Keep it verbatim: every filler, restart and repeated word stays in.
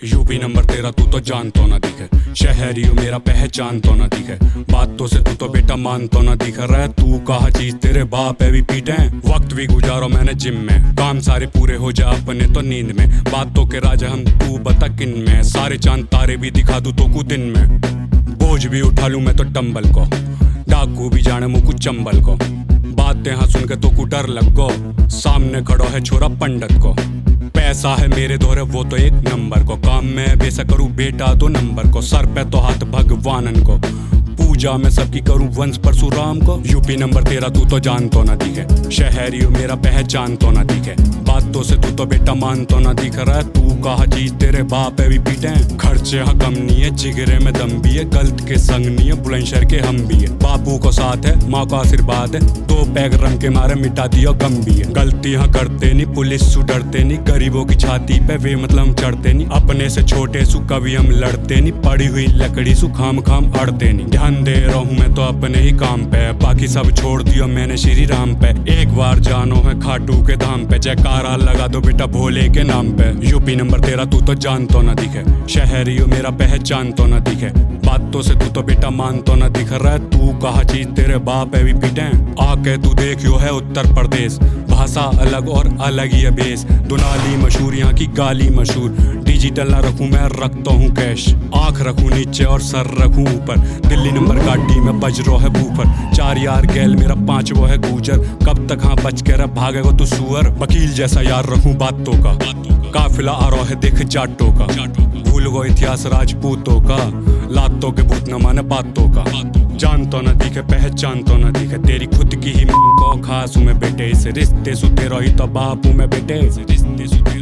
UP number तेरा तू तो जान तो ना दिखे, शहरी हो मेरा पहचान तो ना दिखे, बातों से तू तो बेटा मान तो ना दिख रहा है। तू कहा चीज तेरे बाप है भी पीटे, वक्त भी गुजारो मैंने जिम में, काम सारे पूरे हो जा अपने तो नींद में, बातों के राजा हम तू बता किन में, सारे चांद तारे भी दिखा दूं तो कुछ दिन में, बोझ भी उठा लूं मैं तो टंबल को, डाकू भी जाने मुँह कुछ चंबल को, बातें हाँ सुन के तो कु डर लग गो, सामने खड़ो है छोरा पंडित को, पैसा है मेरे दौरे वो तो एक नंबर को, काम में बेसा करूँ बेटा दो नंबर को, सर पे तो हाथ भगवानन को, पूजा में सबकी करूँ वंश परशुराम को। यूपी नंबर तेरा तू तो जान तो ना दिखे, शहरी हो मेरा पहचान तो ना दिखे, बातों से तू तो बेटा मान तो ना दिख रहा है। तू कहा चीज तेरे बाप है भी पीटे, खर्चे हाँ कम नहीं है, जिगरे में दम भी है, गलत के संग नहीं है, बुलंदशहर के हम भी है, बापू को साथ है माँ का आशीर्वाद है, दो पैग रंग के मारे मिटा दिया गम भी है, गलती हाँ करते नहीं पुलिस सु डरते नहीं, गरीबों की छाती पे वे मतलब हम चढ़ते नहीं, अपने से छोटे सु कभी हम लड़ते नहीं, पड़ी हुई लकड़ी सु खाम खाम अड़ते नहीं, ध्यान दे रहा हूँ मैं तो अपने ही काम पे, बाकी सब छोड़ दिया मैंने श्री राम पे, एक बार जानो है खाटू के धाम पे, जयकारा लगा दो बेटा भोले के नाम पे। यूपी नंबर तेरा तू तो जान तो ना दिखे, शहरी हो मेरा पहचान तो ना दिखे, बातों से तू तो बेटा मान तो ना दिख रहा है। तू कहा चीज तेरे बाप है भी पीटे, आके तू देखियो है उत्तर प्रदेश, भाषा अलग और अलग ही बेस, दुनाली मशहूर यहाँ की गाली मशहूर, डिजिटल ना रखूं मैं रखता हूँ कैश, आंख रखूं नीचे और सर रखूं ऊपर, दिल्ली नंबर गाड़ी में बज रो है बूफर, चार यार गैल मेरा पांच वो है गुजर, कब तक हाँ बच के रह भागेगा तू सुअर, वकील जैसा यार रखूं बातों का, काफिला आ रहा है देख जाटों का, भूल गो इतिहास राजपूतों का, लातों के भूत न माने बातों का, जान तो न दिखे पहचान तो न दिखे, तेरी खुद की ही को खास हूँ मैं बेटे, इस रिश्ते सु तेरा ही तो बाप हूँ मैं बेटे, इस रिश्ते सु